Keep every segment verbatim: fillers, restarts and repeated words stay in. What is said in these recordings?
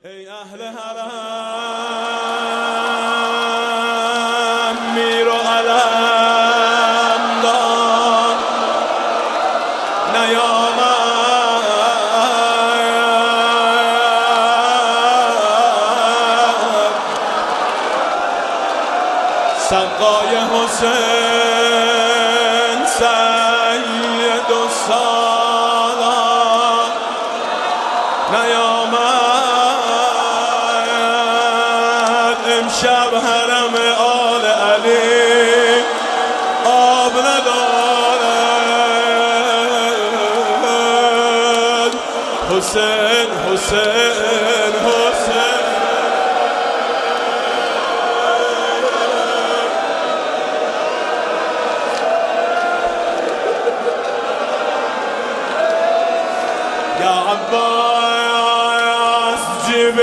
ای اهل حرم میر و علم دار نیامد سقای حسین سید و سالار نیامد امشب حرم آل علی آب ندارد حسین حسین حسین یا عباس جيب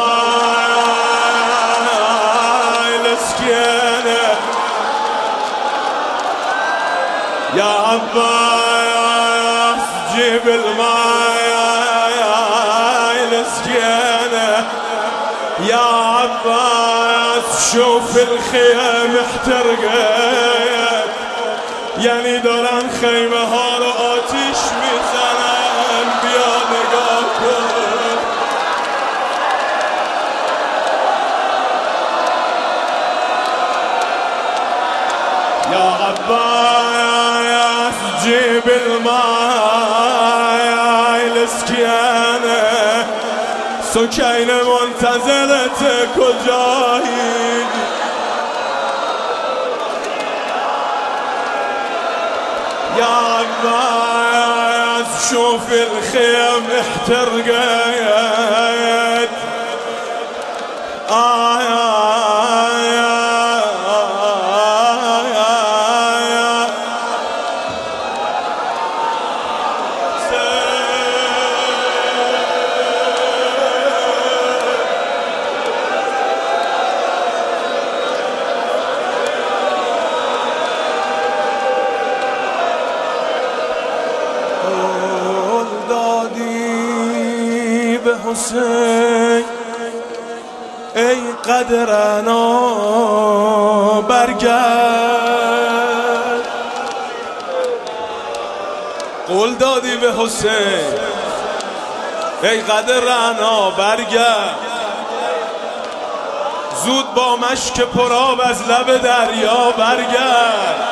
الماء لسكينه يا عباس جيب الماء لسكينه يا عباس شوف الخيم احترقت يعني دارن خيمه ها رو آتش میزنن بیا نگاه کن يا عباس جيب الماء لسكينه سكينه منتظرت کجایی يا عباس شوف الخيم احترقت آه يا حسین ای قدرنا برگرد قول دادی به حسین ای قدرنا برگرد زود با مشک پرآب از لب دریا برگرد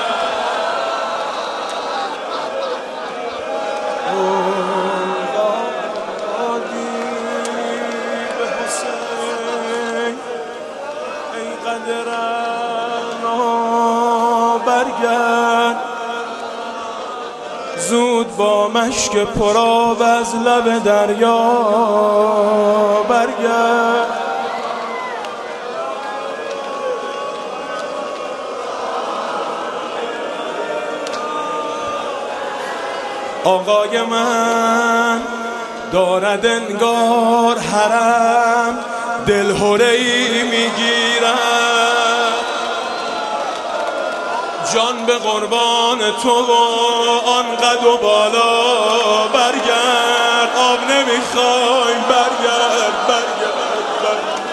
برگرد زود با مشک پرآب از لب دریا برگرد آقای من دارد انگار حرم دلهره‌ای میگیرد جان به قربان تو و آن قد و بالا برگرد آب نمیخوایم برگرد برگرد, برگرد.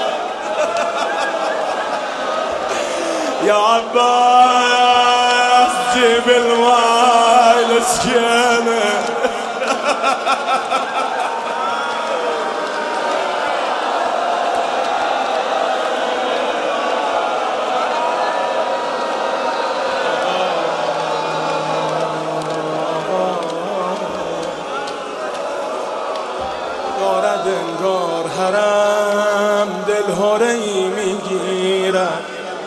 یا عباس جيب الماء لسكينه دارد انگار حرم دلهره‌ای میگیرد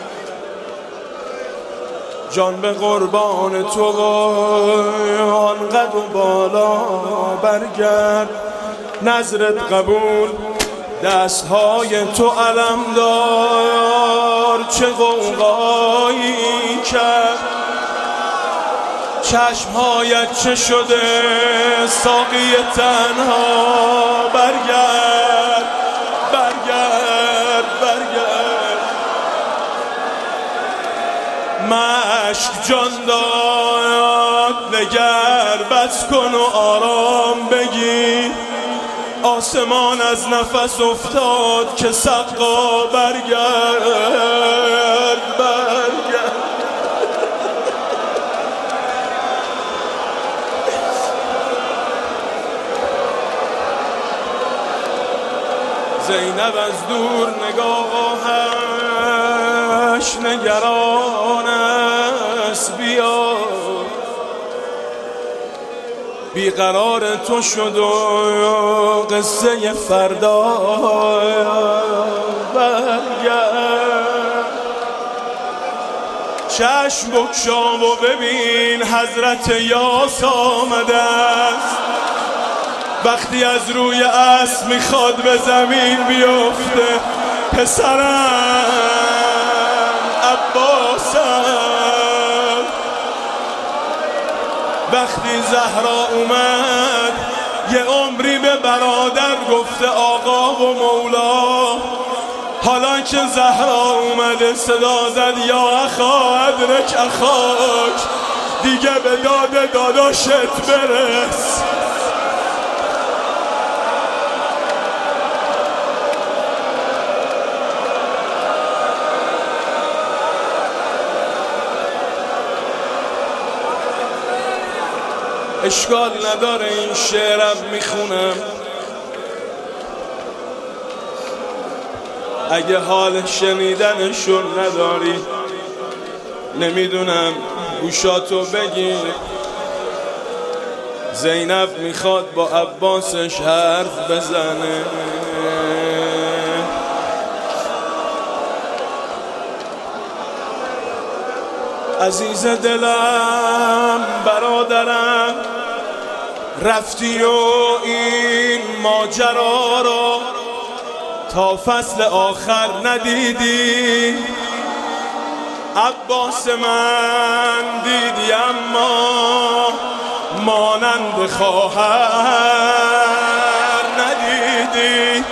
جان به قربان تو و آن قد و بالا برگرد نظرت قبول دستهای تو علمدار چه غوغایی کرد چشمهایت چه شده ساقی تنها برگرد برگرد برگرد مشک جان داد نگر بس کن و آرام بگیر آسمان از نفس افتاد که سقا برگرد برگرد. زینب از دور نگاهش نگران است، بیا بیقرار تو شد و قصه فردا برگرد. چشم بگشا و ببین حضرت یاس آمده است، وقتی از روی اسب میخواد به زمین بیفته. پسرم عباسم، وقتی زهرا اومد یه عمری به برادر گفته آقا و مولا، حالا که زهرا اومده صدا زد یا اخا ادرک اخاک، دیگه به داد داداشت برس. اشکال نداره این شعرم میخونم، اگه حال شنیدنشون نداری نمیدونم گوشاتو بگیر. زینب میخواد با عباسش حرف بزنه، عزیز دلم برادرم، رفتی و این ماجرا رو تا فصل آخر ندیدی. عباس من دیدی اما مانند خواهر ندیدی.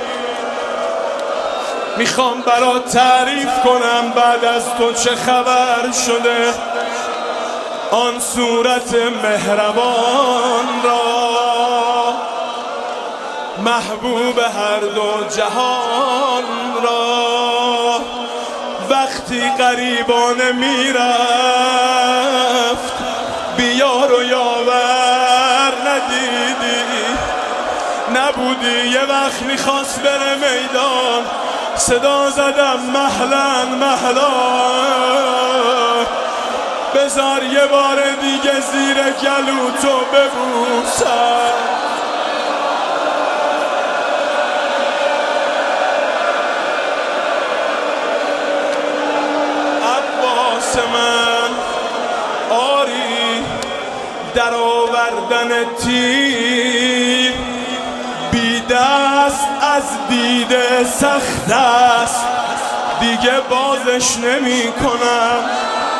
میخوام برات تعریف کنم بعد از تو چه خبر شده، آن صورت مهربان را، محبوب هر دو جهان را. وقتی غریبانه میرفت بیار و یاور ندیدی، نبودی. یه وقت میخواست بره میدان صدا زدم مهلن مهلا، بذار یه بار دیگه زیر گلو تو ببوسم. عباس من آری در آوردن تیر بی دست از دیده سخت است، دیگه بازش نمی کنم.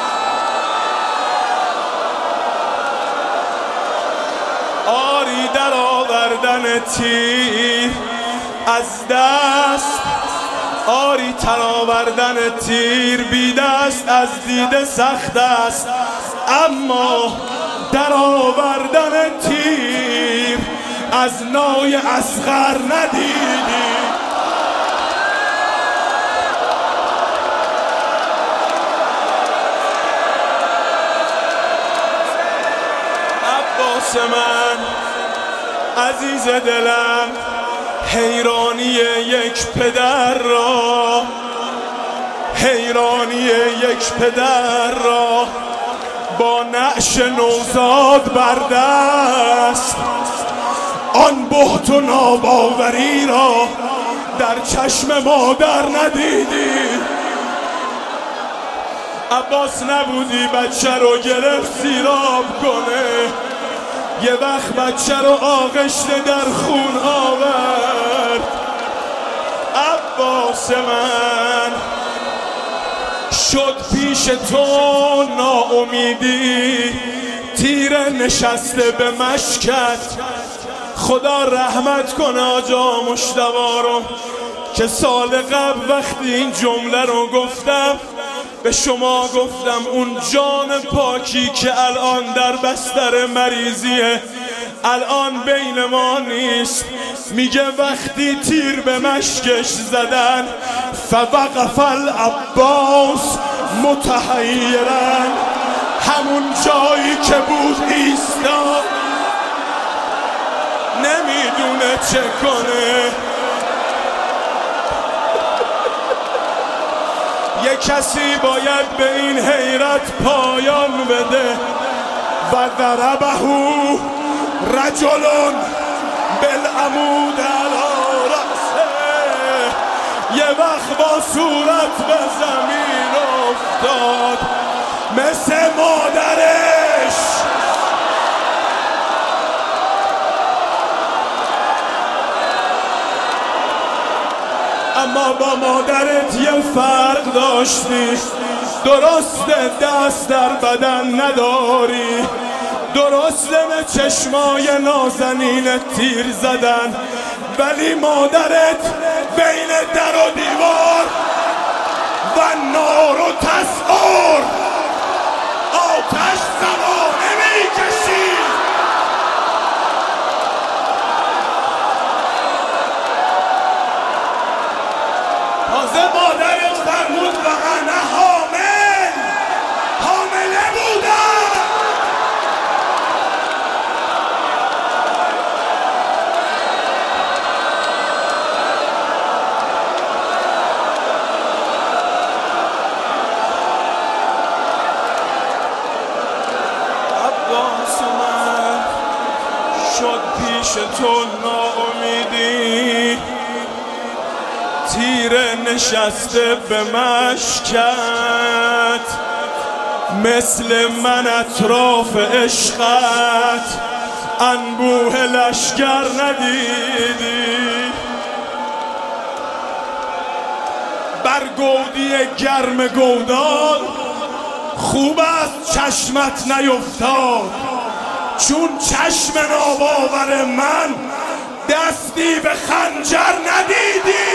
آری در آوردن تیر از دست، آری تر آوردن تیر بی دست از دیده سخت است، اما در آوردن تیر از نای اصغر ندیدی. عباس من عزیز دلم، حیرانی یک پدر را، حیرانی یک پدر را با نعش نوزاد بر دست، آن بهت و ناباوری را در چشم مادر ندیدی. عباس نبودی بچه رو گرفت سیراب کنه، یه وقت بچه رو آغشته در خون آورد. عباس من شد پیش تو ناامیدی، تیر نشسته به مشکت. خدا رحمت کنه آجا مشتبا رو که سال قبل وقتی این جمله رو گفتم به شما گفتم اون جان پاکی که الان در بستر مریضیه، الان بین ما نیست، میگه وقتی تیر به مشکش زدن فوقف العباس متحیرن، همون جایی که بود ایستاد نمیدونه چه کنه. یه کسی باید به این حیرت پایان بده. و ضربه رجل بالعمود علی رأسه، یه وقت با صورت به زمین افتاد مثل مادرش. اما با مادرت یه فرق داشتی، درسته دست در بدن نداری، درسته به چشمای نازنین تیر زدن، ولی مادرت بین در و دیوار و نار و تسعار آتش زبانه میکشید. تازه مادرت فرمود و انا حامل، حامله بودم. عباس من شد پیش تو ناامیدی، تیر نشسته به مشکت، مثل من اطراف عشقت انبوه لشکر ندیدی. بر گودی گرم گودال خوب است چشمت نیفتاد، چون چشم ناباور من دستی به خنجر ندیدی.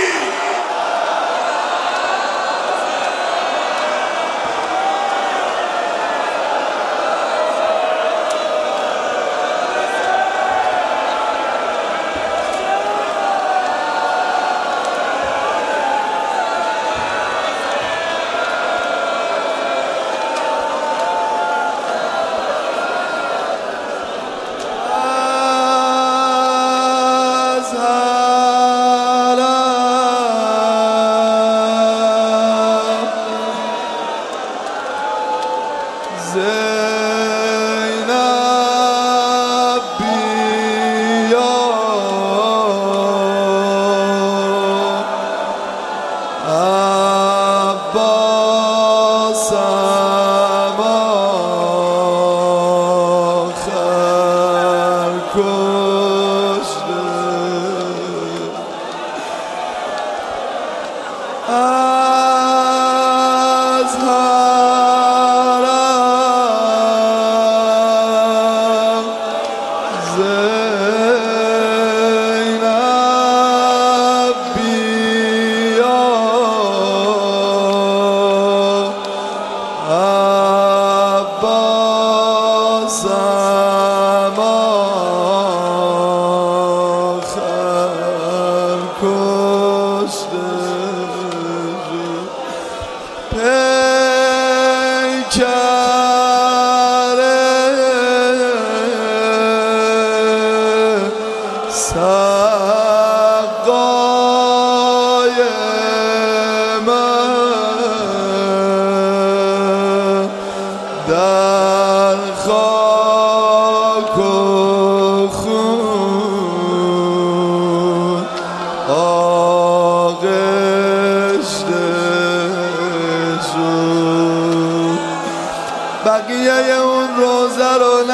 بقیه اون روزه رو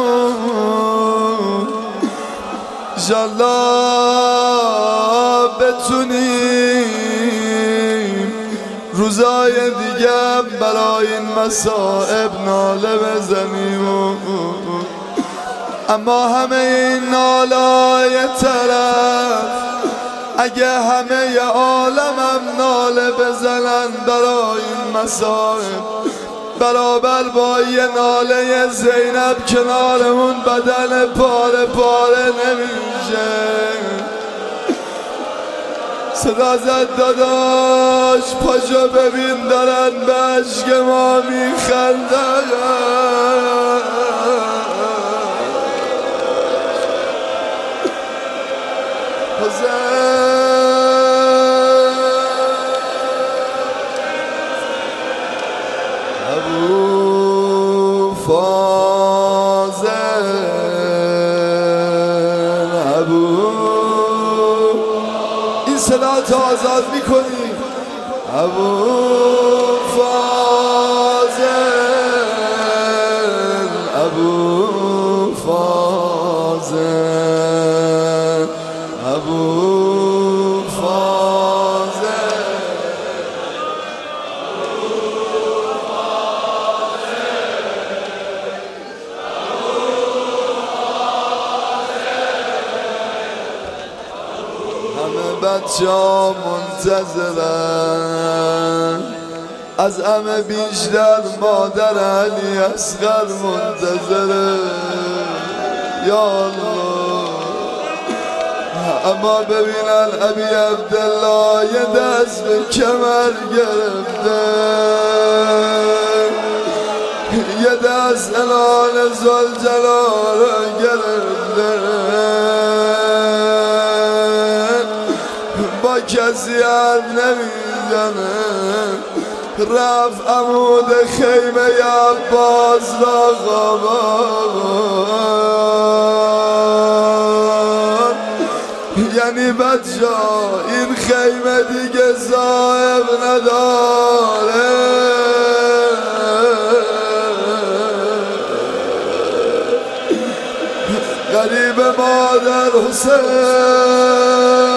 نخون، انشالله بتونیم روزای دیگه برای این مصائب ناله بزنیم. اما همه این نالای طرف اگه همه عالمم ناله بزنن برای این مصائب، برابر با یه ناله زینب کنار اون بدن پاره پاره نمیشه. صدا زد داداش پاشو ببین دارن به عشق ما میخندن ابو فاضل ابو این صدا تا آزاد میکنی ابو فاضل ابو فاضل ابو بچه ها منتظرن از همه بیشتر مادر علی اصغر منتظره یا الله اما ببینن ابی عبدالله یه دست به کمر گرفته یه دست الان زلجلال گرفته با کسی حرف نمیزنه رفت عمود خیمه عباس را خوابان یعنی بچه این خیمه دیگه صاحب نداره غریب مادر حسین